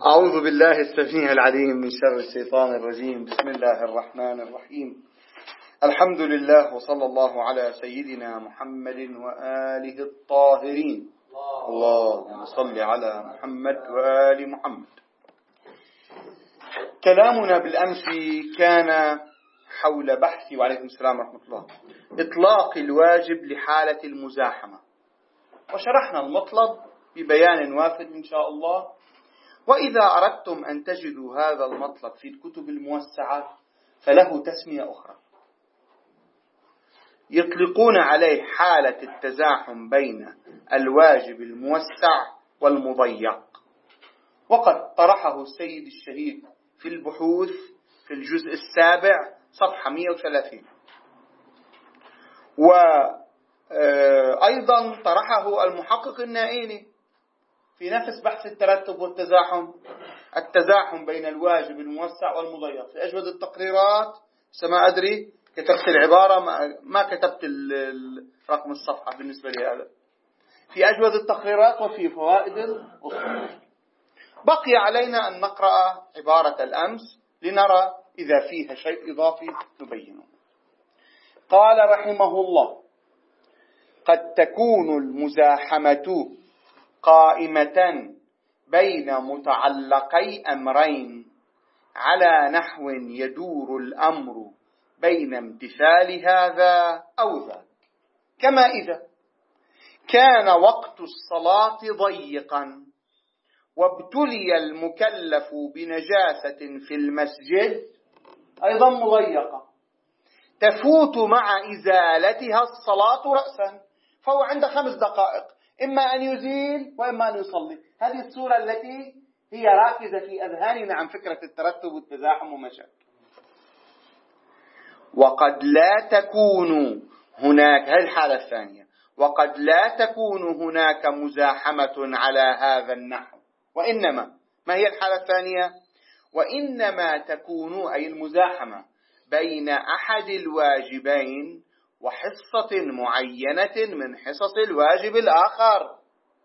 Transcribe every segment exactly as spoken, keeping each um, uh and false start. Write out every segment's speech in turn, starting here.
أعوذ بالله السميع العليم من شر الشيطان الرجيم. بسم الله الرحمن الرحيم. الحمد لله وصلى الله على سيدنا محمد وآله الطاهرين. اللهم صل على محمد وآل محمد. كلامنا بالأمس كان حول بحث وعليكم السلام ورحمة الله إطلاق الواجب لحالة المزاحمة، وشرحنا المطلب ببيان وافٍ إن شاء الله. وإذا أردتم أن تجدوا هذا المطلب في الكتب الموسعة فله تسمية أخرى، يطلقون عليه حالة التزاحم بين الواجب الموسع والمضيق، وقد طرحه السيد الشهيد في البحوث في الجزء السابع صفحة مئة وثلاثين، وأيضا طرحه المحقق النائيني في نفس بحث الترتب والتزاحم، التزاحم بين الواجب الموسع والمضيق في أجودة التقريرات. سما أدري كتبت العبارة ما كتبت رقم الصفحة بالنسبة لهذا، في أجودة التقريرات وفي فوائد الأصول. بقي علينا أن نقرأ عبارة الأمس لنرى إذا فيها شيء إضافي نبينه. قال رحمه الله: قد تكون المزاحمة قائمة بين متعلقي أمرين على نحو يدور الأمر بين امتثال هذا أو ذاك، كما إذا كان وقت الصلاة ضيقا وابتلي المكلف بنجاسة في المسجد أيضا مضيقة تفوت مع إزالتها الصلاة رأسا، فهو عنده خمس دقائق، إما أن يزيل وإما أن يصلي. هذه الصورة التي هي راكزة في أذهاننا عن فكرة الترتب والتزاحم ومشاكل. وقد لا تكون هناك، هذه الحالة الثانية، وقد لا تكون هناك مزاحمة على هذا النحو، وإنما ما هي الحالة الثانية؟ وإنما تكون أي المزاحمة بين أحد الواجبين وحصة معينة من حصص الواجب الآخر.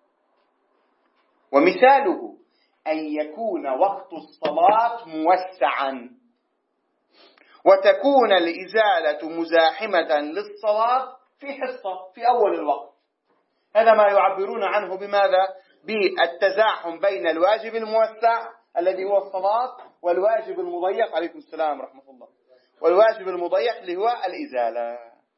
ومثاله أن يكون وقت الصلاة موسعا وتكون الإزالة مزاحمة للصلاة في حصة في أول الوقت. هذا ما يعبرون عنه بماذا؟ بالتزاحم بين الواجب الموسع الذي هو الصلاة والواجب المضيق عليكم السلام ورحمة الله، والواجب المضيق اللي هو الإزالة.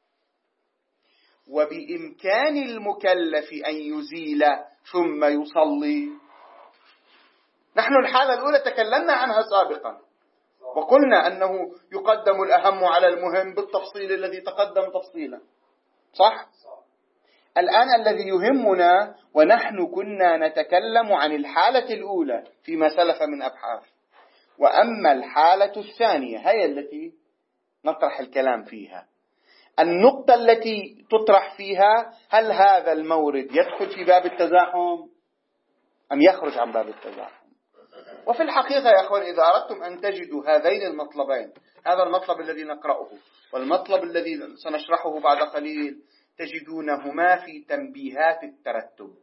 وبإمكان المكلف أن يزيل ثم يصلي. نحن الحالة الأولى تكلمنا عنها سابقا وقلنا أنه يقدم الأهم على المهم بالتفصيل الذي تقدم تفصيلا، صح؟ الآن الذي يهمنا، ونحن كنا نتكلم عن الحالة الأولى فيما سلف من أبحاث، وأما الحالة الثانية هي التي نطرح الكلام فيها. النقطة التي تطرح فيها: هل هذا المورد يدخل في باب التزاحم أم يخرج عن باب التزاحم؟ وفي الحقيقة يا أخوان، إذا أردتم أن تجدوا هذين المطلبين، هذا المطلب الذي نقرأه والمطلب الذي سنشرحه بعد قليل، تجدونهما في تنبيهات الترتب.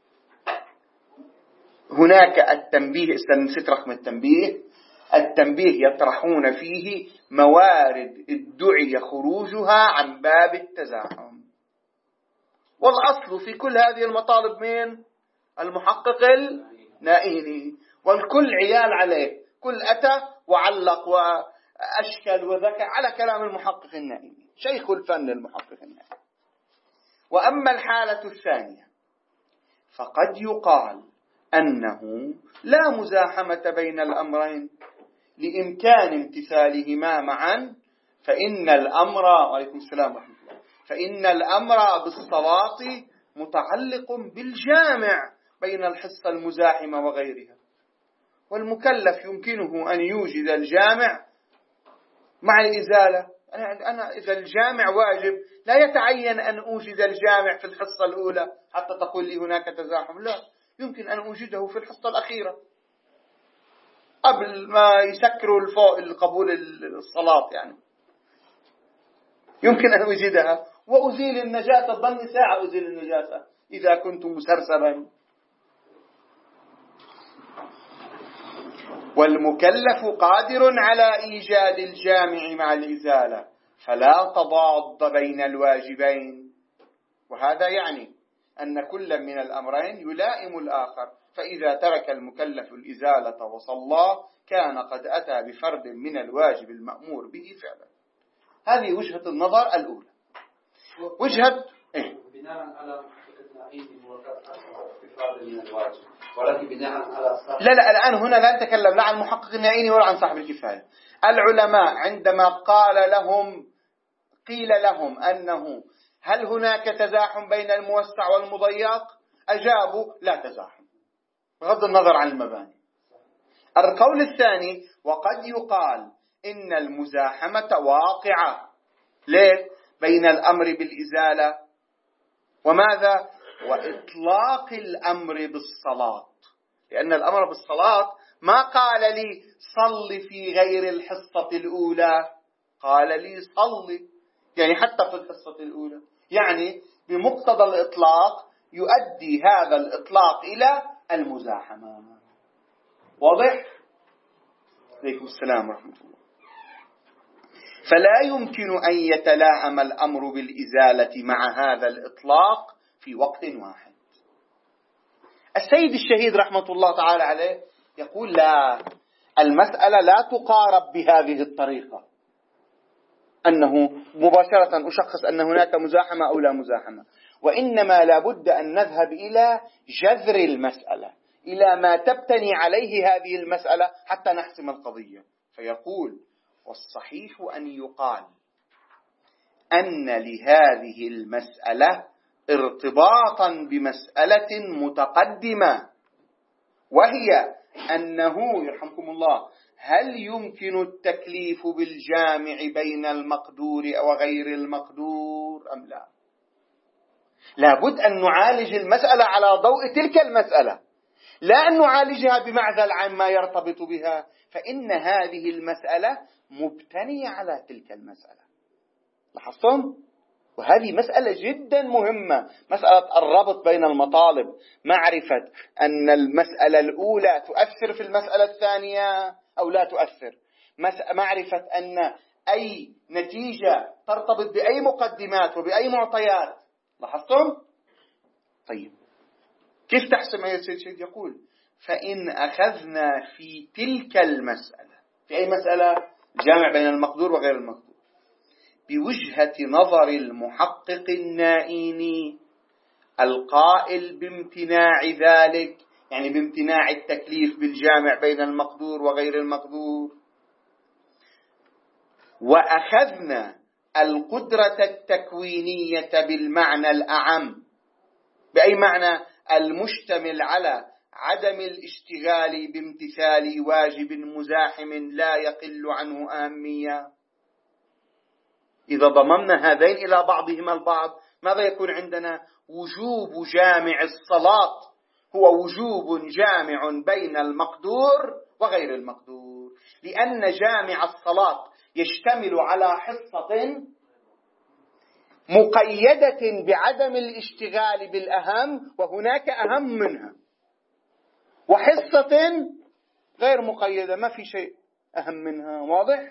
هناك التنبيه، نسيت رقم التنبيه، التنبيه يطرحون فيه موارد ادعي خروجها عن باب التزاحم. والأصل في كل هذه المطالب من المحقق النائيني، والكل عيال عليه، كل أتى وعلق وأشكل وذكى على كلام المحقق النائيني، شيخ الفن المحقق النائيني. وأما الحالة الثانية فقد يقال أنه لا مزاحمة بين الأمرين لإمكان امتثالهما معا، فإن الأمر وعليكم السلام ورحمة الله فإن الأمر بالصلاة متعلق بالجامع بين الحصة المزاحمة وغيرها، والمكلف يمكنه أن يوجد الجامع مع الإزالة. أنا إذا الجامع واجب لا يتعين أن أوجد الجامع في الحصة الأولى حتى تقول لي هناك تزاحم، لا، يمكن أن أوجده في الحصة الأخيرة قبل ما يسكروا الفوق القبول الصلاة، يعني يمكن أن أوجدها وأزيل النجاسة، ظني ساعة أزيل النجاسة إذا كنت مسرسبا. والمكلف قادر على إيجاد الجامع مع الإزالة، فلا تضاد بين الواجبين. وهذا يعني أن كل من الأمرين يلائم الآخر، فإذا ترك المكلف الإزالة وصلى كان قد أتى بفرد من الواجب المأمور به فعلا. هذه وجهة النظر الأولى. وجهة إيه؟ بناء على من الواجب، ولكن بناء على صاحب. لا لا الآن هنا لا نتكلم لا عن المحقق النائيني ولا عن صاحب الكفاية. العلماء عندما قال لهم قيل لهم أنه هل هناك تزاحم بين الموسع والمضيق، أجابوا لا تزاحم بغض النظر عن المباني. القول الثاني وقد يقال إن المزاحمة واقعة. ليه؟ بين الأمر بالإزالة وماذا؟ وإطلاق الأمر بالصلاة، لأن الأمر بالصلاة ما قال لي صل في غير الحصة الأولى، قال لي صل، يعني حتى في الحصة الأولى، يعني بمقتضى الإطلاق يؤدي هذا الإطلاق إلى المزاحمة. واضح؟ عليكم السلام ورحمة الله. فلا يمكن أن يتلائم الأمر بالإزالة مع هذا الإطلاق في وقت واحد. السيد الشهيد رحمة الله تعالى عليه يقول لا، المسألة لا تقارب بهذه الطريقة، أنه مباشرة أشخص أن هناك مزاحمة أو لا مزاحمة، وإنما لابد أن نذهب إلى جذر المسألة، إلى ما تبتني عليه هذه المسألة حتى نحسم القضية. فيقول والصحيح أن يقال أن لهذه المسألة ارتباطا بمسألة متقدمة، وهي أنه يرحمكم الله هل يمكن التكليف بالجامع بين المقدور وغير المقدور أم لا؟ لابد أن نعالج المسألة على ضوء تلك المسألة، لا أن نعالجها بمعزل عن ما يرتبط بها، فإن هذه المسألة مبتنية على تلك المسألة. لاحظتم؟ وهذه مسألة جدا مهمة، مسألة الربط بين المطالب، معرفة أن المسألة الأولى تؤثر في المسألة الثانية أو لا تؤثر، معرفة أن أي نتيجة ترتبط بأي مقدمات وبأي معطيات. لاحظتم؟ طيب كيف تحسم أي سيد؟ يقول فإن أخذنا في تلك المسألة، في أي مسألة؟ جامع بين المقدور وغير المقدور، بوجهة نظر المحقق النائيني القائل بامتناع ذلك، يعني بامتناع التكليف بالجامع بين المقدور وغير المقدور، وأخذنا القدرة التكوينية بالمعنى الأعم، بأي معنى؟ المشتمل على عدم الاشتغال بامتثال واجب مزاحم لا يقل عنه أهمية. إذا ضممنا هذين إلى بعضهما البعض ماذا يكون عندنا؟ وجوب جامع الصلاة هو وجوب جامع بين المقدور وغير المقدور، لأن جامع الصلاة يشتمل على حصة مقيدة بعدم الاشتغال بالأهم وهناك أهم منها، وحصة غير مقيدة ما في شيء أهم منها. واضح؟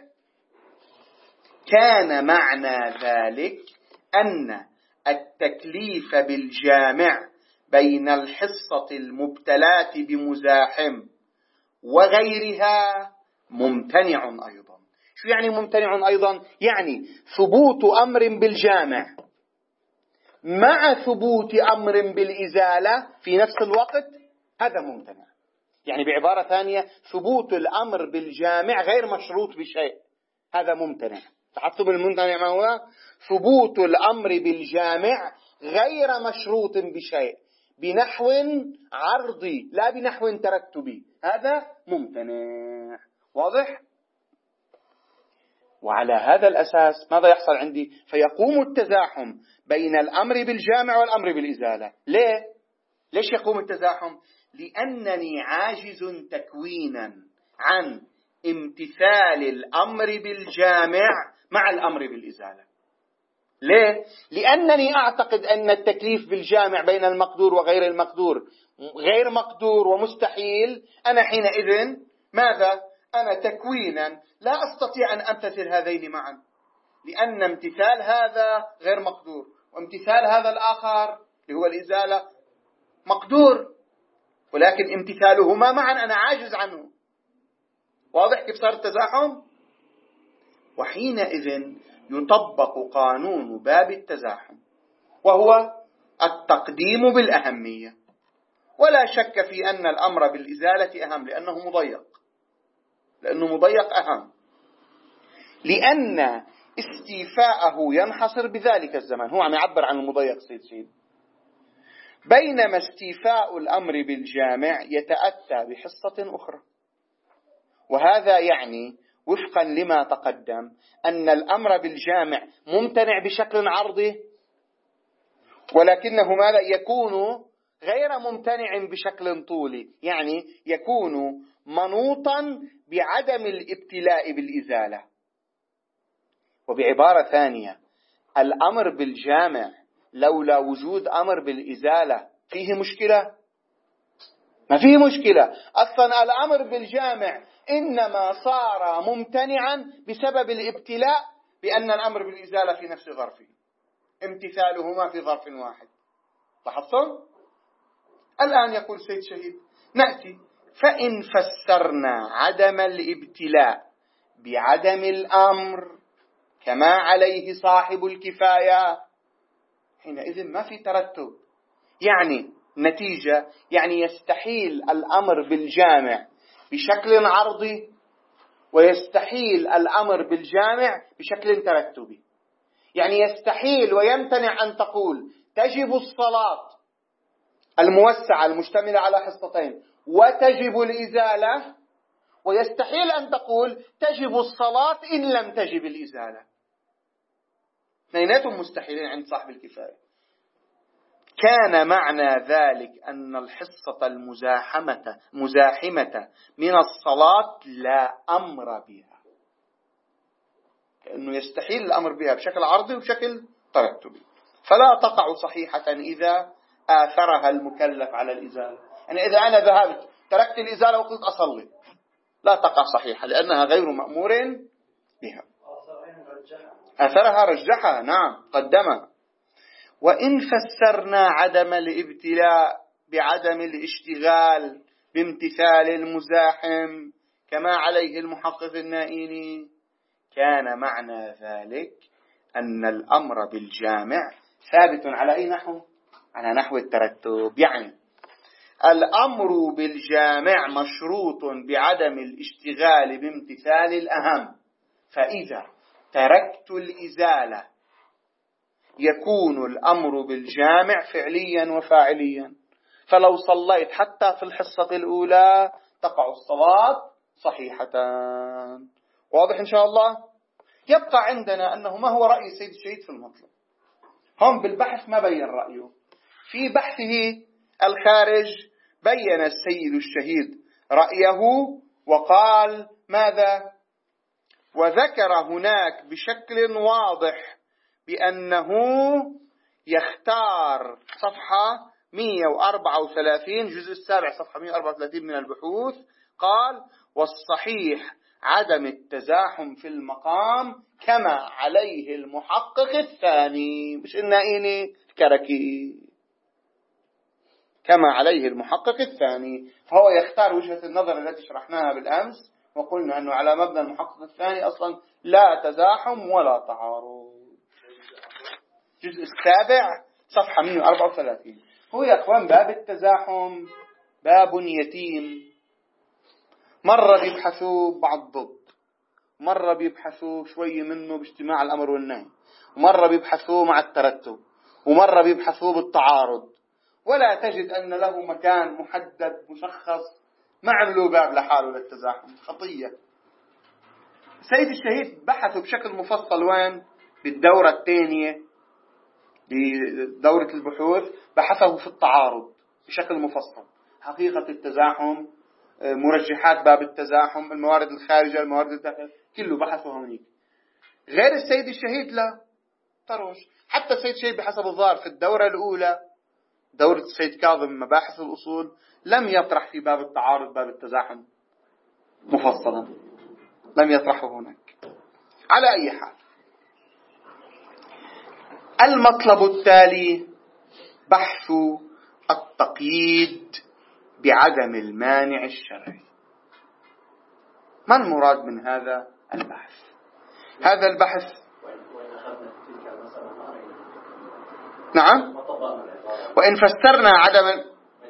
كان معنى ذلك أن التكليف بالجامع بين الحصة المبتلاة بمزاحم وغيرها ممتنع أيضا. شو يعني ممتنع أيضا؟ يعني ثبوت أمر بالجامع مع ثبوت أمر بالإزالة في نفس الوقت، هذا ممتنع. يعني بعبارة ثانية ثبوت الأمر بالجامع غير مشروط بشيء، هذا ممتنع. تحسب الممتنع ما هو؟ ثبوت الأمر بالجامع غير مشروط بشيء بنحو عرضي لا بنحو ترتبي، هذا ممتنع. واضح؟ وعلى هذا الأساس ماذا يحصل عندي؟ فيقوم التزاحم بين الأمر بالجامع والأمر بالإزالة. ليه؟ ليش يقوم التزاحم؟ لأنني عاجز تكوينا عن امتثال الأمر بالجامع مع الأمر بالإزالة. ليه؟ لأنني أعتقد أن التكليف بالجامع بين المقدور وغير المقدور غير مقدور ومستحيل. أنا حينئذ ماذا؟ أنا تكوينا لا أستطيع أن أمتثل هذين معا، لأن امتثال هذا غير مقدور، وامتثال هذا الآخر اللي هو الإزالة مقدور، ولكن امتثالهما معا أنا عاجز عنه. واضح كيف صار التزاحم؟ وحينئذ يطبق قانون باب التزاحم، وهو التقديم بالأهمية. ولا شك في أن الأمر بالإزالة أهم، لأنه مضيق، لأنه مضيق أهم، لأن استيفاءه ينحصر بذلك الزمان. هو عم يعبر عن المضيق سيد سيد، بينما استيفاء الأمر بالجامع يتأتى بحصة أخرى. وهذا يعني وفقا لما تقدم أن الأمر بالجامع ممتنع بشكل عرضي، ولكنه ماذا؟ يكون غير ممتنع بشكل طولي، يعني يكون منوطا بعدم الابتلاء بالإزالة. وبعبارة ثانية، الأمر بالجامع لولا وجود أمر بالإزالة فيه مشكلة؟ ما فيه مشكلة. أصلا الأمر بالجامع إنما صار ممتنعا بسبب الابتلاء بأن الأمر بالإزالة في نفس ظرفه، امتثالهما في ظرف واحد. لاحظتم؟ الآن يقول سيد شهيد نأتي فإن فسرنا عدم الابتلاء بعدم الأمر كما عليه صاحب الكفاية، حينئذ ما في ترتب. يعني نتيجة، يعني يستحيل الأمر بالجامع بشكل عرضي، ويستحيل الأمر بالجامع بشكل ترتبي. يعني يستحيل ويمتنع أن تقول تجب الصلاة الموسعة المشتملة على حصتين وتجب الإزالة، ويستحيل أن تقول تجب الصلاة إن لم تجب الإزالة. اثنيناتهم مستحيلين عند صاحب الكفاية. كان معنى ذلك أن الحصة المزاحمة مزاحمة من الصلاة لا أمر بها، كأنه يستحيل الأمر بها بشكل عرضي وبشكل ترتبي، فلا تقع صحيحة إذا آثرها المكلف على الإزالة. يعني إذا أنا ذهبت تركت الإزالة وقلت أصلي، لا تقع صحيحة لأنها غير مأمور بها. أثرها رجحها، نعم قدمها. وإن فسرنا عدم الابتلاء بعدم الاشتغال بامتثال المزاحم كما عليه المحقق النائيني، كان معنى ذلك أن الأمر بالجامع ثابت على أي نحو؟ على نحو الترتب. يعني الأمر بالجامع مشروط بعدم الاشتغال بامتثال الأهم، فإذا تركت الإزالة يكون الأمر بالجامع فعليا وفاعليا. فلو صليت حتى في الحصة الأولى تقع الصلاة صحيحة. واضح إن شاء الله؟ يبقى عندنا أنه ما هو رأي سيد الشهيد في المطلب. هم بالبحث ما بين رأيه، في بحثه الخارج بين السيد الشهيد رأيه وقال ماذا؟ وذكر هناك بشكل واضح بأنه يختار صفحة مئة وأربعة وثلاثين جزء السابع صفحة مئة وأربعة وثلاثين من البحوث، قال والصحيح عدم التزاحم في المقام كما عليه المحقق الثاني، مش النائيني الكركي، كما عليه المحقق الثاني. فهو يختار وجهة النظر التي شرحناها بالأمس، وقلنا أنه على مبنى المحقق الثاني أصلا لا تزاحم ولا تعارض. الجزء السابع صفحة مئة وأربعة وثلاثين. هو يا أخوان باب التزاحم باب يتيم، مرة بيبحثوا بعض ضد، مرة بيبحثوا شوي منه باجتماع الأمر والنهي، ومرة بيبحثوا مع الترتب، ومرة بيبحثوا بالتعارض، ولا تجد أن له مكان محدد مشخص. ما عملوا باب لحاله للتزاحم، خطية. سيد الشهيد بحثوا بشكل مفصل وين؟ بالدورة الثانية بدورة البحوث، بحثه في التعارض بشكل مفصل، حقيقة التزاحم، مرجحات باب التزاحم، الموارد الخارجة، الموارد الداخل، كله بحثه هونيك. غير السيد الشهيد لا طرش. حتى السيد الشهيد بحسب الظاهر في الدورة الأولى دورة السيد كاظم مباحث الأصول لم يطرح في باب التعارض باب التزاحم، مفصلا، لم يطرحه هناك. على أي حال، المطلب التالي بحث التقييد بعدم المانع الشرعي. ما المراد من هذا البحث؟ هذا البحث نعم، وإن فسرنا عدم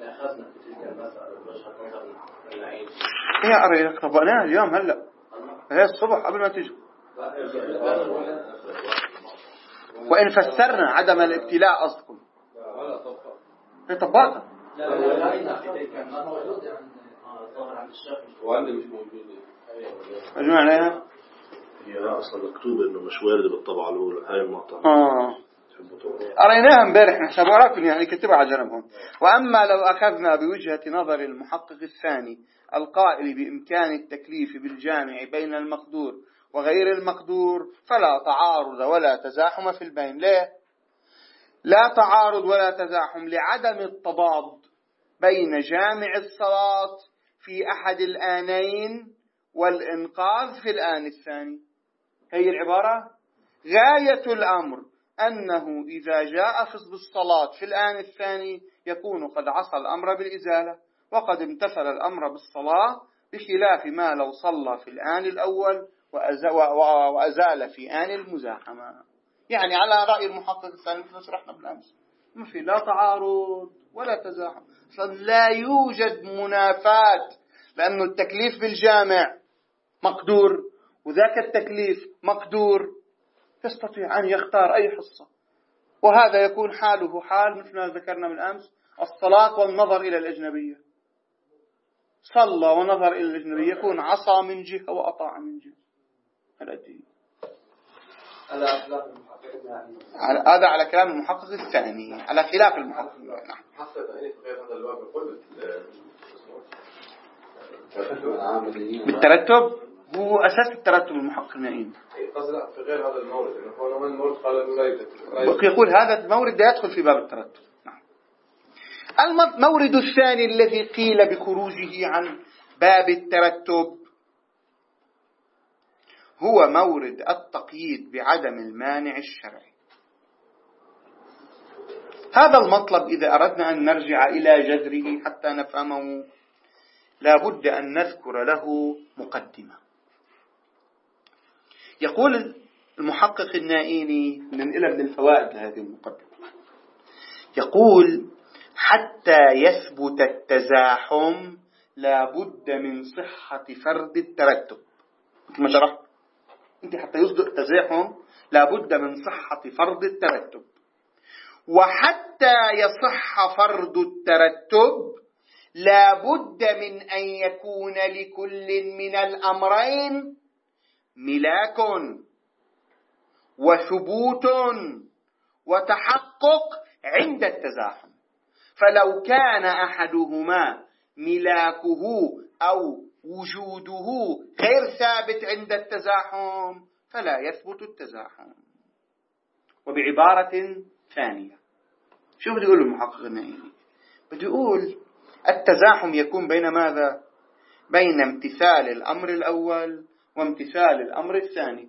يا أري طبقناها اليوم هلأ، هي الصبح قبل ما تجي. وإن فسرنا عدم الابتلاء أصلكم هي طبقها وعندي مش موجود أجمع عليها. هي أصلا مكتوبة إنه مش واردة بالطبعة الأولى هاي النقطة. آه قريناها امبارح نحن وراكم يعني كتبها على جنبهم. وأما لو أخذنا بوجهة نظر المحقق الثاني القائل بإمكان التكليف بالجامع بين المقدور وغير المقدور فلا تعارض ولا تزاحم في البين. ليه؟ لا تعارض ولا تزاحم لعدم التضاد بين جامع الصلاة في أحد الآنين والإنقاذ في الآن الثاني. هي العبارة. غاية الأمر أنه إذا جاء فصل الصلاة في الآن الثاني يكون قد عصى الأمر بالإزالة وقد امتثل الأمر بالصلاة، بخلاف ما لو صلى في الآن الأول وأزال في آن المزاحمة. يعني على رأي المحقق الثاني مثل شرحنا بالأمس، ما في لا تعارض ولا تزاحم، لا يوجد منافاة، لأنه التكليف بالجامع مقدور وذاك التكليف مقدور، يستطيع أن يختار أي حصة، وهذا يكون حاله حال مثل ما ذكرنا من أمس الصلاة والنظر إلى الأجنبية. صلى ونظر إلى الأجنبية يكون عصى من جهة وأطاع من جهة. هذا على كلام المحقق الثاني على خلاف المحقق. نعم. بالترتب هو أساس الترتب المحقق النائم. في غير هذا المورد، هو المورد قال يقول هذا المورد لا يدخل في باب الترتب. نعم. المورد الثاني الذي قيل بخروجه عن باب الترتب هو مورد التقييد بعدم المانع الشرعي. هذا المطلب إذا أردنا أن نرجع إلى جذره حتى نفهمه لا بد أن نذكر له مقدمة. يقول المحقق النائيني، ننقلها من الفوائد لهذه المقدمة، يقول حتى يثبت التزاحم لا بد من صحة فرض الترتب. مثل ما شرحت انت، حتى يصدق تزاحم لا بد من صحة فرض الترتب، وحتى يصح فرض الترتب لا بد من أن يكون لكل من الأمرين ملاك وثبوت وتحقق عند التزاحم. فلو كان أحدهما ملاكه أو وجوده غير ثابت عند التزاحم فلا يثبت التزاحم. وبعبارة ثانية، شو بده يقول المحقق النائيني؟ بده يقول التزاحم يكون بين ماذا؟ بين امتثال الأمر الأول وامتثال الأمر الثاني.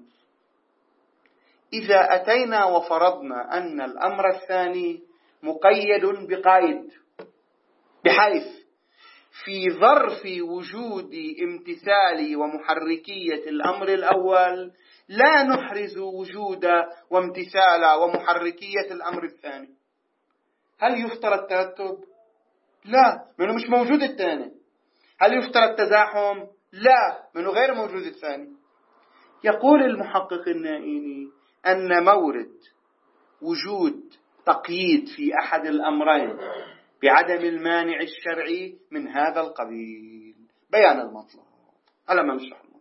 إذا أتينا وفرضنا أن الأمر الثاني مقيد بقيد، بحيث في ظرف وجود امتثال ومحركية الأمر الأول لا نحرز وجود وامتثال ومحركية الأمر الثاني، هل يفترض الترتب؟ لا، منه مش موجود الثاني. هل يفترض التزاحم؟ لا، منه غير موجود الثاني. يقول المحقق النائيني أن مورد وجود تقييد في أحد الأمرين بعدم المانع الشرعي من هذا القبيل. بيان المطلب على ما نشرح المطلب.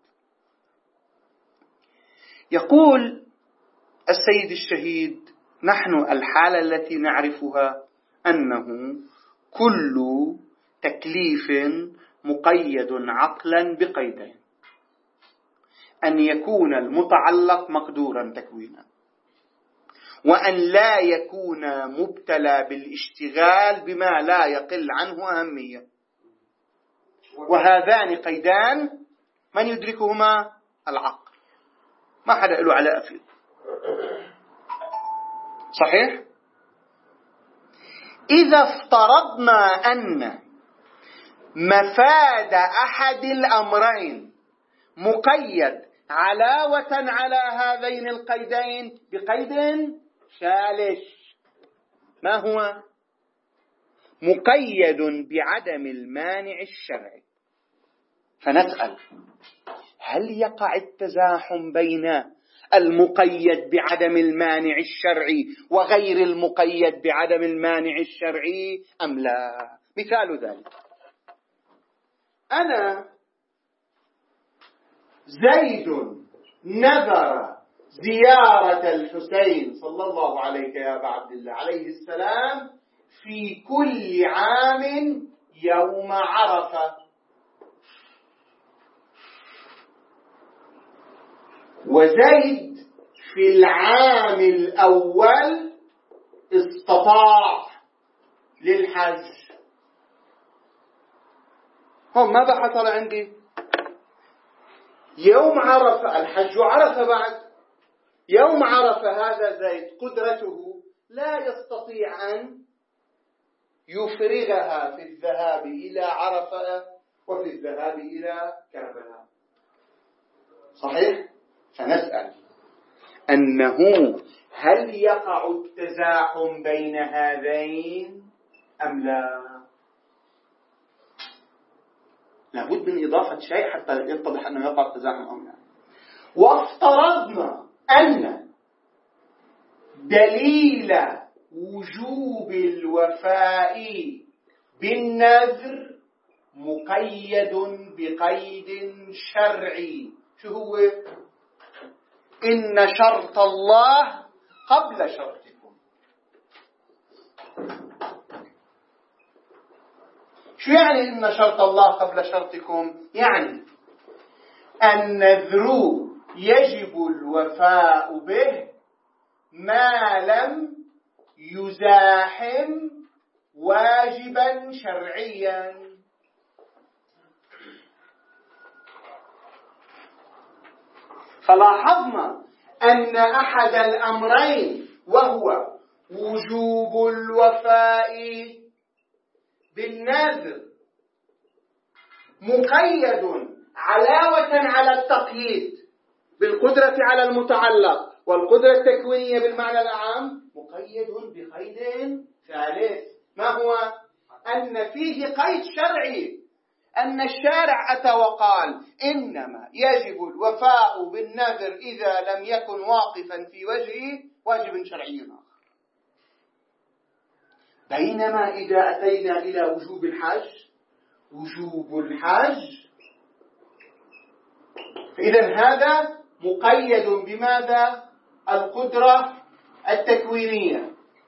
يقول السيد الشهيد نحن الحالة التي نعرفها أنه كل تكليف مقيد عقلا بقيدين: أن يكون المتعلق مقدورا تكوينا، وأن لا يكون مبتلى بالاشتغال بما لا يقل عنه أهمية. وهذان قيدان من يدركهما؟ العقل، ما حدا له على أفيض. صحيح؟ إذا افترضنا أن مفاد أحد الأمرين مقيد علاوة على هذين القيدين بقيد ثالث، ما هو؟ مقيد بعدم المانع الشرعي. فنسأل: هل يقع التزاحم بين المقيد بعدم المانع الشرعي وغير المقيد بعدم المانع الشرعي أم لا؟ مثال ذلك: أنا زيد نذر زيارة الحسين صلى الله عليك يا أبا عبد الله عليه السلام في كل عام يوم عرفة، وزيد في العام الأول استطاع للحج. هم ماذا حصل عندي؟ يوم عرفة، الحج عرفة بعد يوم عرفة، هذا زيد قدرته لا يستطيع أن يفرغها في الذهاب إلى عرفة وفي الذهاب إلى كربلاء. صحيح؟ فنسأل أنه هل يقع التزاحم بين هذين أم لا؟ لابد من إضافة شيء حتى يتضح أنه يقع التزاحم أم لا. وافترضنا أن دليل وجوب الوفاء بالنذر مقيد بقيد شرعي. شو هو؟ إن شرط الله قبل شرطكم. شو يعني إن شرط الله قبل شرطكم؟ يعني النذر يجب الوفاء به ما لم يزاحم واجبا شرعيا. فلاحظنا أن أحد الأمرين وهو وجوب الوفاء بالنذر مقيد علاوة على التقييد بالقدرة على المتعلق والقدرة التكوينية بالمعنى العام، مقيد بقيد ثالث. ما هو؟ أن فيه قيد شرعي، أن الشارع أتى وقال إنما يجب الوفاء بالنذر إذا لم يكن واقفا في وجهه واجب شرعي آخر. بينما إذا أتينا إلى وجوب الحج، وجوب الحج فإذا هذا مقيد بماذا؟ القدرة التكوينية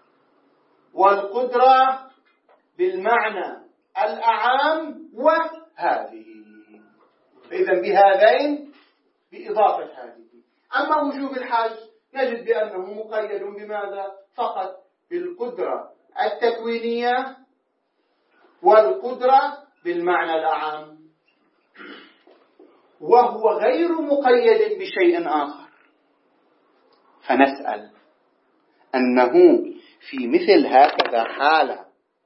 والقدرة بالمعنى الأعام وهذه، فإذا بهذين بإضافة هذه. أما وجوب الحج نجد بأنه مقيد بماذا؟ فقط بالقدرة التكوينية والقدرة بالمعنى الأعام، وهو غير مقيد بشيء آخر. فنسأل أنه في مثل هكذا حالة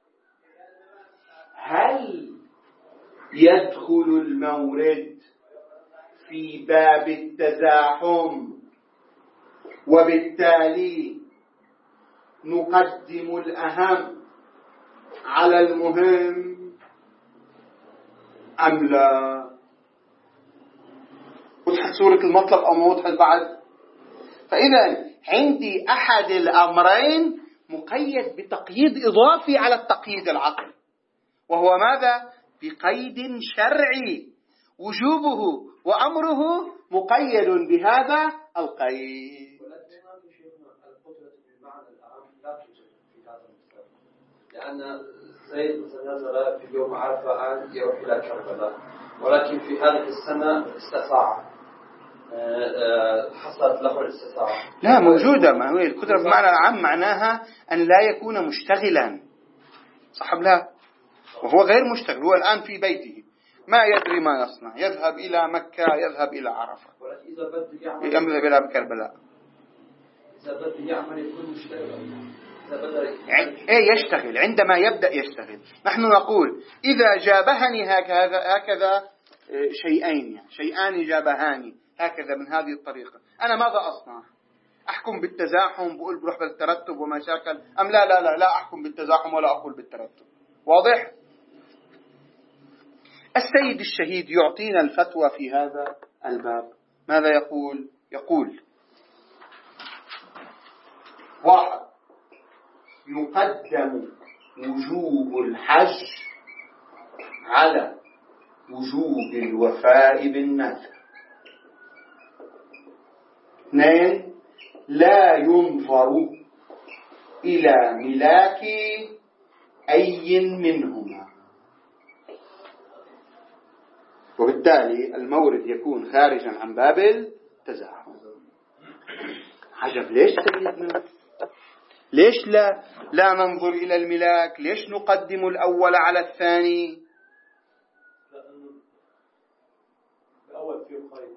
هل يدخل المورد في باب التزاحم وبالتالي نقدم الأهم على المهم أم لا؟ وضحت صورة المطلب أو ما وضحت بعد؟ فإذا عندي أحد الأمرين مقيد بتقييد إضافي على التقييد العقلي، وهو ماذا؟ بقيد شرعي وجوبه وأمره مقيد بهذا القيد. لأن زيد نزل في يوم عرفة أن يروح إلى كربلاء، ولكن في هذه السنة استطاع، حصلت له الاستطاعة. لا موجودة، ما هي القدرة بمعنى العام معناها أن لا يكون مشتغلا، صح لا؟ وهو غير مشتغل، هو الآن في بيته، ما يدري ما يصنع، يذهب إلى مكة، يذهب إلى عرفة، يذهب إلى كربلاء. إذا بده يعمل يكون مشتغل، إيه يشتغل، عندما يبدأ يشتغل. نحن نقول إذا جابهني هكذا هكذا شيئين يعني شيئان جابهاني هكذا من هذه الطريقة، أنا ماذا أصنع؟ أحكم بالتزاحم، بقول بروح بالترتب ومشاكل، أم لا لا لا لا أحكم بالتزاحم ولا أقول بالترتب؟ واضح؟ السيد الشهيد يعطينا الفتوى في هذا الباب. ماذا يقول؟ يقول: واحد، يقدم وجوب الحج على وجوب الوفاء بالنذر. اثنين، لا ينظر إلى ملاك أي منهما، وبالتالي المورد يكون خارجا عن باب التزاحم. عجب، ليش سيدنا؟ ليش لا لا ننظر إلى الملاك؟ ليش نقدم الأول على الثاني؟ الأول فيه خير.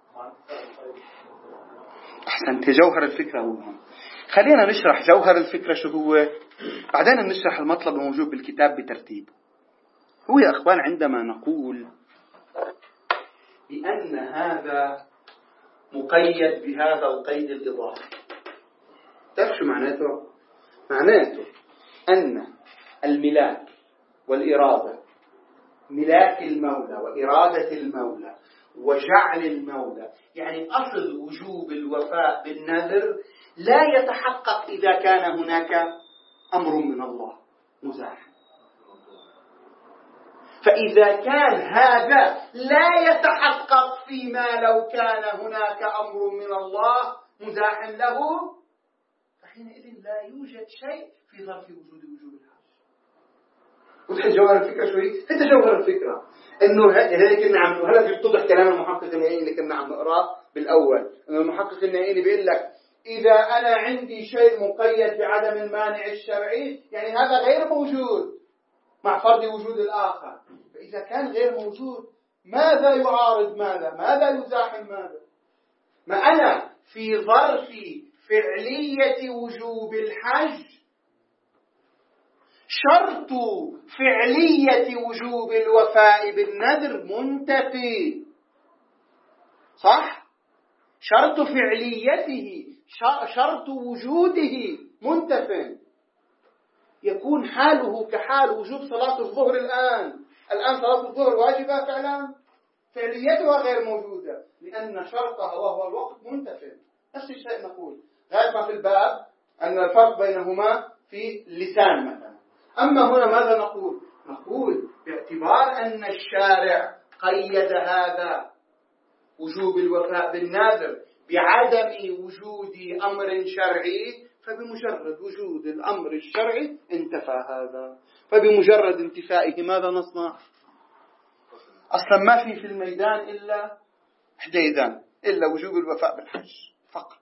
أحسنت، جوهر الفكرة هو هون. خلينا نشرح جوهر الفكرة شو هو، بعدين نشرح المطلب الموجود بالكتاب بترتيب. هو يا أخوان عندما نقول بأن هذا مقيد بهذا القيد الإضافي، تعرف شو معناته؟ معناته أن الملاك والإرادة، ملاك المولى وإرادة المولى وجعل المولى، يعني أصل وجوب الوفاء بالنذر لا يتحقق إذا كان هناك أمر من الله مزاح. فإذا كان هذا لا يتحقق فيما لو كان هناك أمر من الله مزاح له، فحينئذ لا يوجد شيء في ظرف وجود وجوب الحج. وتحت جوهر الفكرة شوي، انت جوهر الفكرة انه هيك كنا عم هلا بيتضح كلام المحقق النائيني اللي كنا عم نقراه بالاول، انه المحقق النائيني بيقول لك اذا انا عندي شيء مقيد بعدم المانع الشرعي، يعني هذا غير موجود مع فرض وجود الاخر. فاذا كان غير موجود ماذا يعارض ماذا؟ ماذا يزاحم ماذا؟ ما انا في ظرف فعلية وجوب الحج شرط فعلية وجوب الوفاء بالنذر منتفي، صح؟ شرط فعليته، شرط وجوده منتفي، يكون حاله كحال وجوب صلاة الظهر الآن. الآن صلاة الظهر واجبة فعلا، فعليتها غير موجودة لأن شرطها وهو الوقت منتفي. نفس الشيء نقول غير ما في الباب أن الفرق بينهما في اللسان مثلا. أما هنا ماذا نقول؟ نقول باعتبار أن الشارع قيد هذا وجوب الوفاء بالنذر بعدم وجود أمر شرعي، فبمجرد وجود الأمر الشرعي انتفى هذا. فبمجرد انتفائه ماذا نصنع؟ أصلا ما في في الميدان إلا حديدان، إلا وجوب الوفاء بالحج فقط.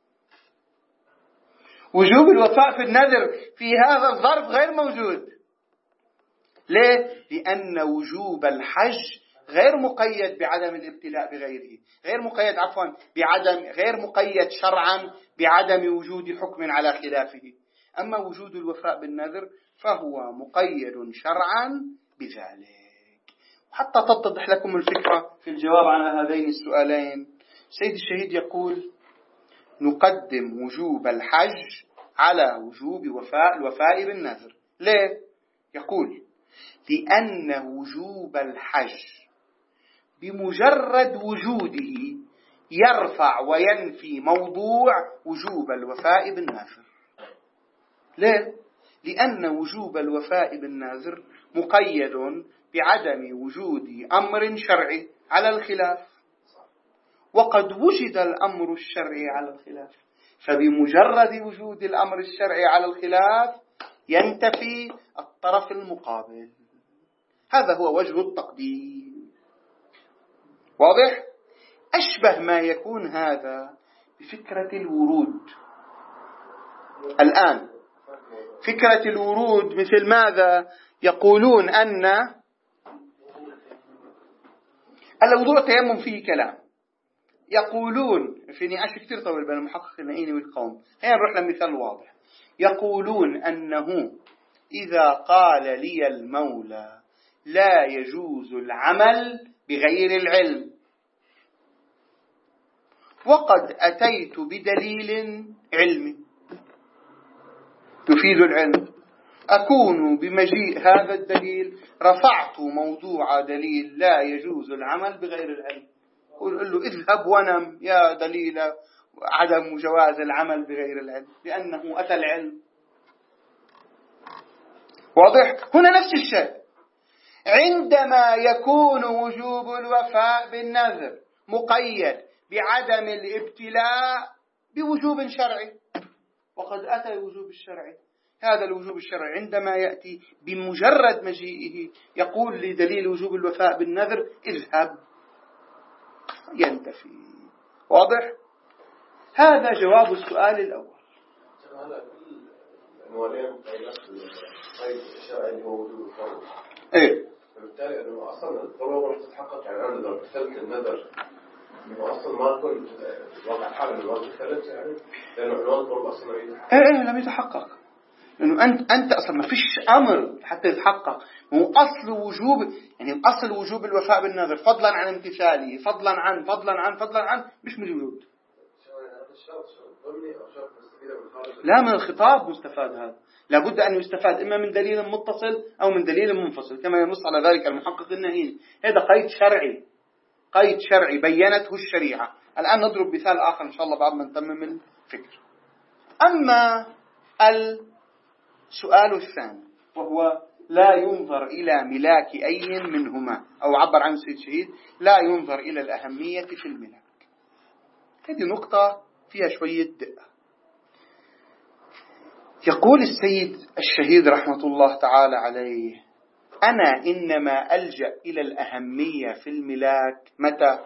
وجوب الوفاء في النذر في هذا الظرف غير موجود. ليه؟ لأن وجوب الحج غير مقيد بعدم الابتلاء بغيره، غير مقيد عفوا بعدم غير مقيد شرعا بعدم وجود حكم على خلافه. أما وجود الوفاء بالنذر فهو مقيد شرعا بذلك. وحتى تتضح لكم الفكرة في الجواب على هذين السؤالين، سيد الشهيد يقول: نقدم وجوب الحج على وجوب وفاء الوفاء بالنذر. ليه؟ يقول: لأن وجوب الحج بمجرد وجوده يرفع وينفي موضوع وجوب الوفاء بالنذر. ليه؟ لأن وجوب الوفاء بالنذر مقيد بعدم وجود أمر شرعي على الخلاف، وقد وجد الأمر الشرعي على الخلاف، فبمجرد وجود الأمر الشرعي على الخلاف ينتفي الطرف المقابل. هذا هو وجه التقديم. واضح؟ أشبه ما يكون هذا بفكرة الورود. الآن فكرة الورود مثل ماذا؟ يقولون أن الموضوع التيمم فيه كلام. يقولون في نقاش كثير طويل بين المحقق النائيني والقوم، هيا نروح لمثال واضح. يقولون أنه إذا قال لي المولى لا يجوز العمل بغير العلم وقد أتيت بدليل علمي يفيد العلم، أكون بمجيء هذا الدليل رفعت موضوع دليل لا يجوز العمل بغير العلم، قل له اذهب ونم يا دليل عدم جواز العمل بغير العلم، لأنه أتى العلم. واضح؟ هنا نفس الشيء. عندما يكون وجوب الوفاء بالنذر مقيد بعدم الابتلاء بوجوب شرعي، وقد أتى الوجوب الشرعي، هذا الوجوب الشرعي عندما يأتي بمجرد مجيئه يقول لدليل وجوب الوفاء بالنذر اذهب، ينتفي. واضح؟ هذا جواب السؤال الأول. ايه فبالتالي انه اصلا الضروره مش تتحقق. يعني انا لو مثلت النذر انه اصلا ما كنت واقع حال انه ما مثلت، يعني لانه عنوان الضروره اصلا لم يتحقق. ايه ايه لم يتحقق، لانه انت انت اصلا ما فيش امر حتى يتحقق. هو اصل وجوب، يعني اصل وجوب الوفاء بالنذر فضلا عن امتثاله، فضلا عن فضلا عن فضلا عن مش موجود. لا، من الخطاب مستفاد هذا، لابد أن يستفاد إما من دليل متصل أو من دليل منفصل كما ينص على ذلك المحقق النائيني. هذا قيد شرعي، قيد شرعي بينته الشريعة. الآن نضرب مثال آخر إن شاء الله بعد ما نتمم الفكر. أما السؤال الثاني وهو لا ينظر إلى ملاك أي منهما، أو عبر عن سيد شهيد لا ينظر إلى الأهمية في الملاك. هذه نقطة فيها شوية دقة. يقول السيد الشهيد رحمة الله تعالى عليه: أنا إنما ألجأ إلى الأهمية في الملاك متى؟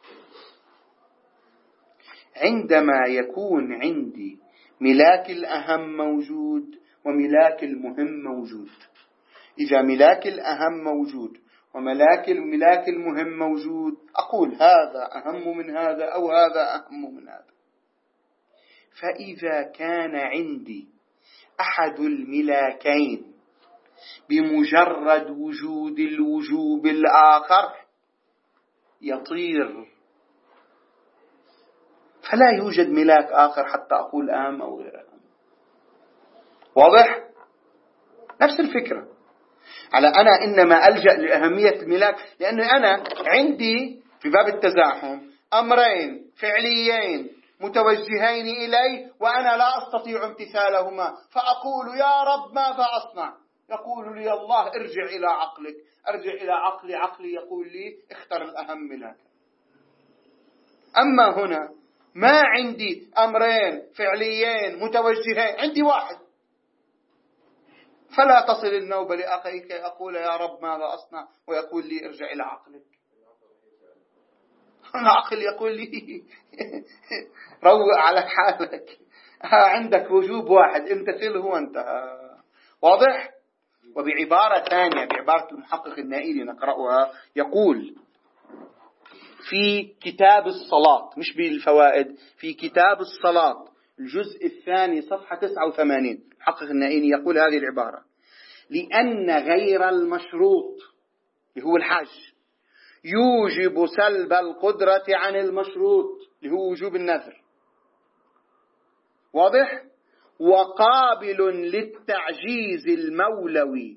عندما يكون عندي ملاك الأهم موجود وملاك المهم موجود. إذا ملاك الأهم موجود وملاك الملاك المهم موجود أقول هذا أهم من هذا أو هذا أهم من هذا. فإذا كان عندي أحد الملاكين بمجرد وجود الوجوب الآخر يطير، فلا يوجد ملاك آخر حتى أقول أهم أو غير أهم. واضح؟ نفس الفكرة على أنا إنما ألجأ لأهمية الملاك، لأنه أنا عندي في باب التزاحم أمرين فعليين متوجهين إلي وأنا لا أستطيع امتثالهما، فأقول يا رب ماذا أصنع؟ يقول لي الله ارجع إلى عقلك، أرجع إلى عقلي، عقلي يقول لي اختر الأهم لك. أما هنا ما عندي أمرين فعليين متوجهين، عندي واحد، فلا تصل النوبة لأخيك أقول يا رب ماذا أصنع ويقول لي ارجع إلى عقلك. العقل يقول لي روق على حالك، عندك وجوب واحد امتثله وانتهى. واضح؟ وبعبارة ثانية، بعبارة المحقق النائيني نقرأها، يقول في كتاب الصلاة، مش بالفوائد، في كتاب الصلاة الجزء الثاني صفحة تسعة وثمانين، المحقق النائيني يقول هذه العبارة: لأن غير المشروط اللي هو الحج يوجب سلب القدرة عن المشروط اللي هو وجوب النذر. واضح؟ وقابل للتعجيز المولوي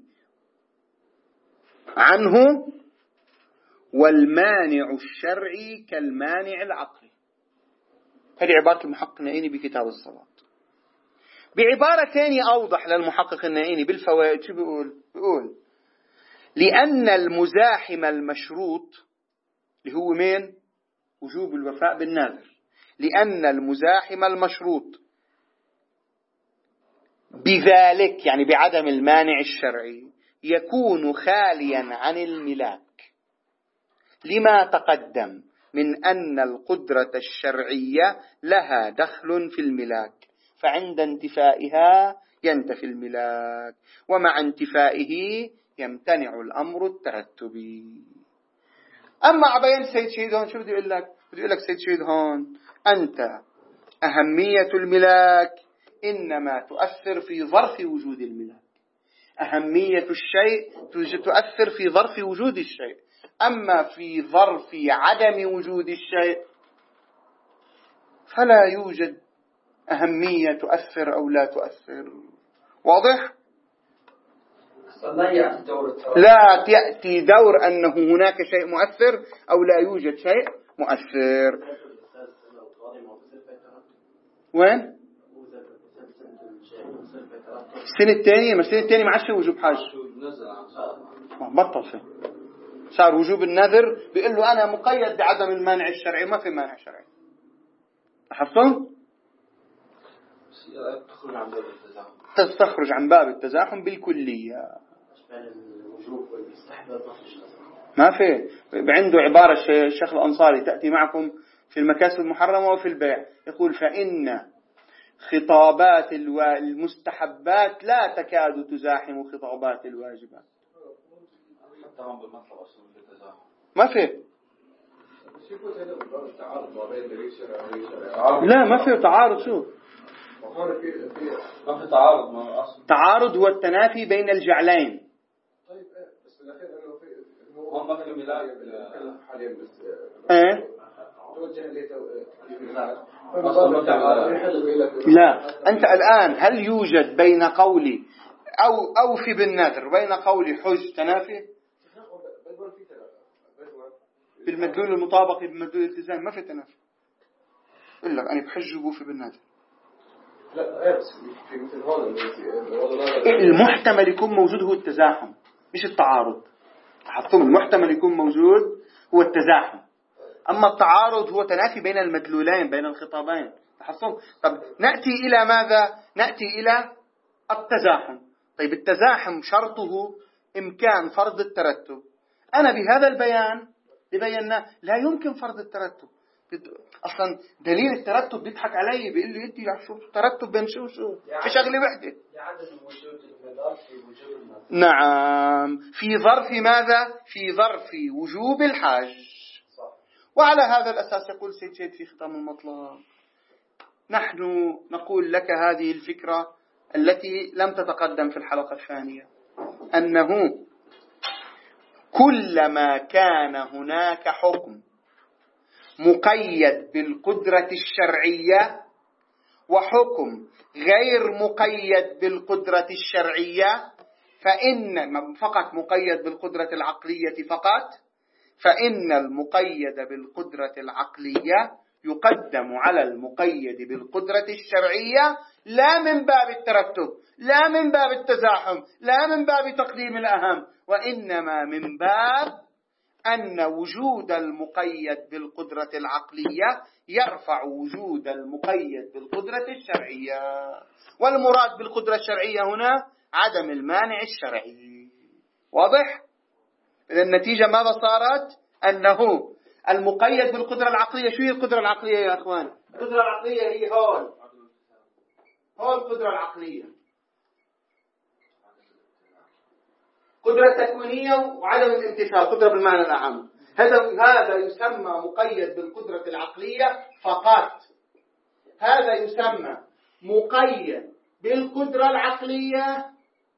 عنه، والمانع الشرعي كالمانع العقلي. هذه عبارة المحقق النائيني بكتاب الصلاة. بعبارة ثانية أوضح للمحقق النائيني بالفوائد شو بيقول؟ بيقول لأن المزاحم المشروط اللي هو مين؟ وجوب الوفاء بالنذر. لأن المزاحم المشروط بذلك يعني بعدم المانع الشرعي يكون خاليا عن الملاك، لما تقدم من أن القدرة الشرعية لها دخل في الملاك، فعند انتفائها ينتفي الملاك، ومع انتفائه يمتنع الأمر الترتبي. أما عبين سيد شهيد هون شو بده يقول لك؟ بده يقول لك سيد شهيد هون أنت أهمية الملاك إنما تؤثر في ظرف وجود الملاك. أهمية الشيء تؤثر في ظرف وجود الشيء، أما في ظرف عدم وجود الشيء فلا يوجد أهمية تؤثر أو لا تؤثر. واضح؟ لا يأتي دور أنه هناك شيء مؤثر أو لا يوجد شيء مؤثر. وين؟ السنة الثانية، ما السنة الثانية ما عادش وجوب حاج، بطل فيه، صار وجوب النذر. بيقول له أنا مقيد بعدم المانع الشرعي، ما في مانع شرعي. لاحظتم؟ تخرج عن باب التزاحم، تخرج عن باب التزاحم بالكلية. ما في عنده عبارة الشيخ الأنصاري تأتي معكم في المكاسب المحرمة وفي البيع، يقول فإن خطابات المستحبات لا تكاد تزاحم خطابات الواجبات. ما في لا ما في تعارض. شو ما في تعارض؟ ما أصلا تعارض هو التنافي بين الجعلين. طيب بس الأخير إنه في هم ما في ملاك حاليا بس إيه توجه لي لا. أنت الآن هل يوجد بين قولي أو أو في بالنذر بين قولي حج تنافي؟ بالمدلول المطابق بالمدلول الالتزام ما في تنافي. إلا أنا بحج وبوفي بالنذر. لا بس في مثل هون المحتمل يكون موجود هو التزاحم مش التعارض. حطوا المحتمل يكون موجود هو التزاحم، أما التعارض هو تنافي بين المدلولين بين الخطابين. تحصل. طب نأتي إلى ماذا؟ نأتي إلى التزاحم. طيب التزاحم شرطه إمكان فرض الترتب. أنا بهذا البيان بينا لا يمكن فرض الترتب. أصلا دليل الترتب بيضحك علي بيقول لي أنت شو الترتب بين شو شو في شغلة وحدة. نعم في ظرف ماذا؟ في ظرف وجوب الحج. وعلى هذا الأساس يقول سيد شهيد في ختام المطلب نحن نقول لك هذه الفكرة التي لم تتقدم في الحلقة الثانية، أنه كلما كان هناك حكم مقيد بالقدرة الشرعية وحكم غير مقيد بالقدرة الشرعية، فإن فقط مقيد بالقدرة العقلية فقط، فإن المقيد بالقدرة العقلية يقدم على المقيد بالقدرة الشرعية، لا من باب الترتب، لا من باب التزاحم، لا من باب تقديم الأهم، وإنما من باب أن وجود المقيد بالقدرة العقلية يرفع وجود المقيد بالقدرة الشرعية. والمراد بالقدرة الشرعية هنا عدم المانع الشرعي. واضح؟ إذا النتيجة ماذا صارت؟ أنه المقيد بالقدرة العقلية. شو هي القدرة العقلية يا أخوان؟ القدرة العقلية هي هون هون القدرة العقلية، قدرة تكوينية وعدم الامتثال، قدرة بالمعنى الأعم. هذا هذا يسمى مقيد بالقدرة العقلية فقط. هذا يسمى مقيد بالقدرة العقلية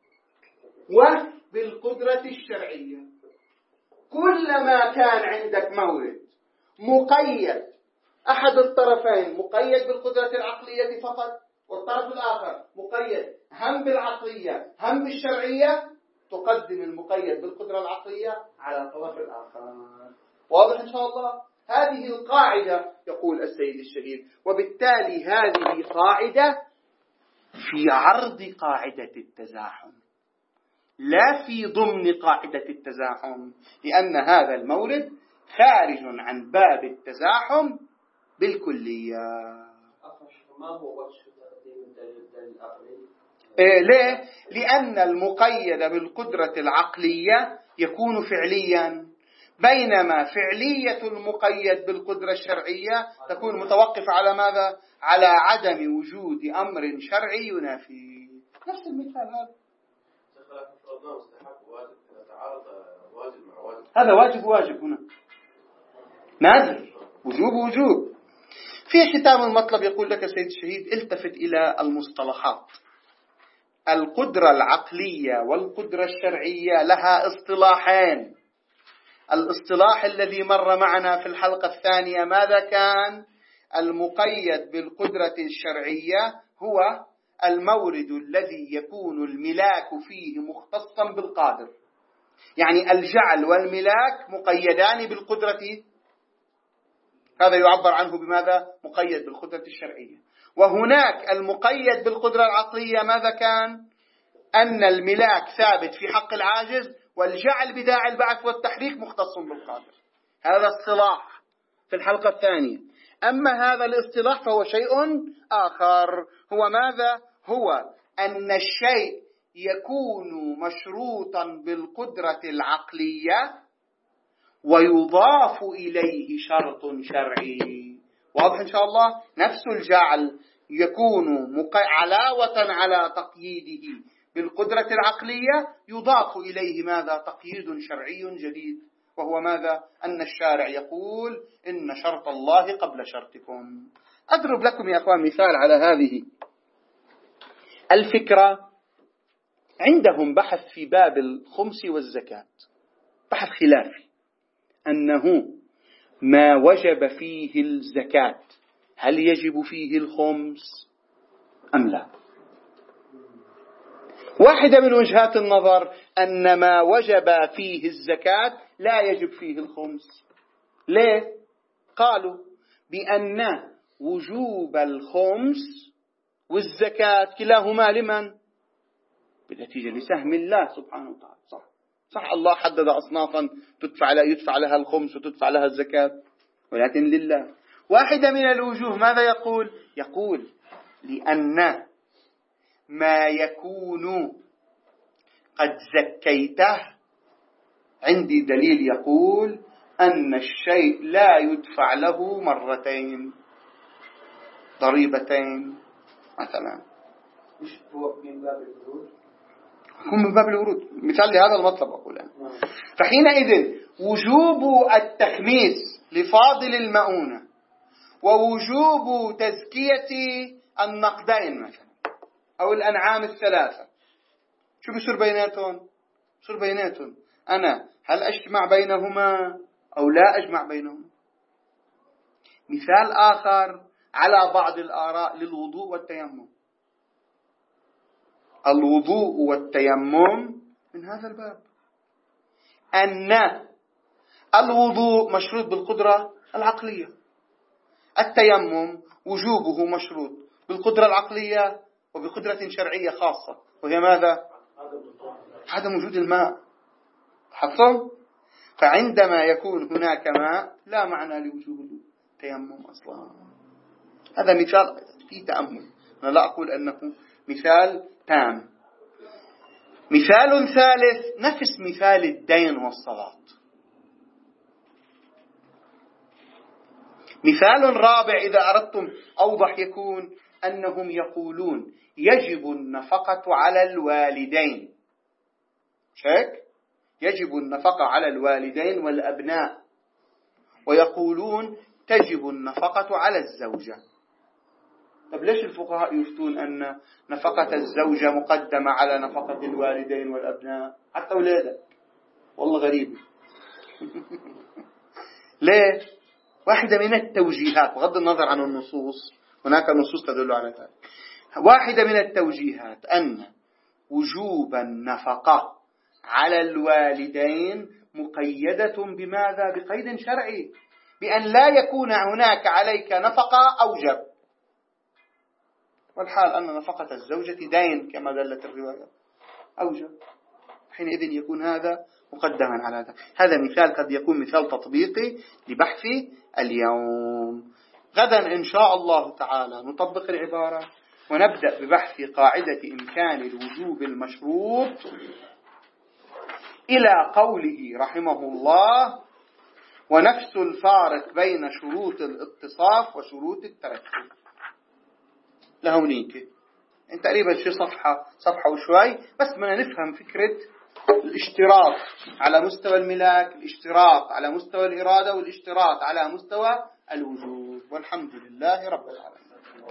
وبالقدرة الشرعية. كلما كان عندك مورد مقيد أحد الطرفين مقيد بالقدرة العقلية فقط والطرف الآخر مقيد هم بالعقلية هم بالشرعية، تقدم المقيد بالقدرة العقلية على الطرف الآخر. واضح إن شاء الله؟ هذه القاعدة يقول السيد الشهيد، وبالتالي هذه قاعدة في عرض قاعدة التزاحم لا في ضمن قاعدة التزاحم، لأن هذا المورد خارج عن باب التزاحم بالكلية. ما هو وجه تقديم الدليل العقلي؟ إيه ليه؟ لأن المقيد بالقدرة العقلية يكون فعليا، بينما فعلية المقيد بالقدرة الشرعية تكون متوقفة على ماذا؟ على عدم وجود أمر شرعي ينافي. نفس المثال هذا. هذا واجب واجب هنا. نذر، وجوب وجوب. في ختام المطلب يقول لك سيد الشهيد التفت إلى المصطلحات. القدرة العقلية والقدرة الشرعية لها اصطلاحين. الاصطلاح الذي مر معنا في الحلقة الثانية ماذا كان؟ المقيد بالقدرة الشرعية هو المورد الذي يكون الملاك فيه مختصا بالقادر، يعني الجعل والملاك مقيدان بالقدرة، هذا يعبر عنه بماذا؟ مقيد بالقدرة الشرعية. وهناك المقيد بالقدرة العقلية ماذا كان؟ أن الملاك ثابت في حق العاجز، والجعل بداعي البعث والتحريك مختص بالقادر. هذا اصطلاح في الحلقة الثانية. أما هذا الاصطلاح فهو شيء آخر، هو ماذا؟ هو أن الشيء يكون مشروطا بالقدرة العقلية ويضاف إليه شرط شرعي. واضح إن شاء الله؟ نفس الجعل يكون علاوة على تقييده بالقدرة العقلية، يضاف إليه ماذا؟ تقييد شرعي جديد، وهو ماذا؟ أن الشارع يقول إن شرط الله قبل شرطكم. أضرب لكم يا أخوان مثال على هذه الفكرة. عندهم بحث في باب الخمس والزكاة، بحث خلافي، أنه ما وجب فيه الزكاة هل يجب فيه الخمس أم لا؟ واحدة من وجهات النظر أن ما وجب فيه الزكاة لا يجب فيه الخمس. ليه؟ قالوا بأن وجوب الخمس والزكاة كلاهما لمن؟ بالنتيجة لسهم الله سبحانه وتعالى. صح صح، الله حدد أصنافا تدفع لا يدفع لها الخمس وتدفع لها الزكاة، ولكن لله. واحدة من الوجوه ماذا يقول؟ يقول لأن ما يكون قد زكيته، عندي دليل يقول أن الشيء لا يدفع له مرتين، ضريبتين مثلا. مش هو من باب الورود؟ هم من باب الورود، مثال لهذا المطلب أقول أنا. فحينئذ وجوب التخميس لفاضل المؤونة ووجوب تزكية النقدين مثلا أو الأنعام الثلاثة، شو بصير بيناتهم؟ بصير بيناتهم أنا هل أجمع بينهما أو لا أجمع بينهما؟ مثال آخر على بعض الآراء للوضوء والتيمم. الوضوء والتيمم من هذا الباب، أن الوضوء مشروط بالقدرة العقلية، التيمم وجوبه مشروط بالقدرة العقلية وبقدرة شرعية خاصة، وهي ماذا؟ عدم وجود الماء. حصل؟ فعندما يكون هناك ماء لا معنى لوجوب التيمم أصلا. هذا مثال فيه تأمل، أنا لا أقول أنه مثال تام. مثال ثالث نفس مثال الدين والصلاة. مثال رابع إذا أردتم أوضح يكون أنهم يقولون يجب النفقة على الوالدين، شك؟ يجب النفقة على الوالدين والأبناء، ويقولون تجب النفقة على الزوجة. طب ليش الفقهاء يفتون أن نفقة الزوجة مقدمة على نفقة الوالدين والأبناء حتى أولادك؟ والله غريب. ليه؟ واحدة من التوجيهات بغض النظر عن النصوص، هناك نصوص تدل على ذلك، واحدة من التوجيهات أن وجوب النفقة على الوالدين مقيدة بماذا؟ بقيد شرعي، بأن لا يكون هناك عليك نفقة أوجب، والحال أن نفقة الزوجة دين كما دلت الرواية أوجب، حينئذ يكون هذا مقدما على هذا. هذا مثال قد يكون مثال تطبيقي لبحث اليوم. غدا إن شاء الله تعالى نطبق العبارة ونبدأ ببحث قاعدة إمكان الوجوب المشروط إلى قوله رحمه الله ونفس الفارق بين شروط الاتصاف وشروط الترتب. لهونيك تقريبا شي صفحة صفحة وشوي بس بدنا نفهم فكرة الاشتراط على مستوى الملاك، الاشتراط على مستوى الإرادة، والاشتراط على مستوى الوجود. والحمد لله رب العالمين.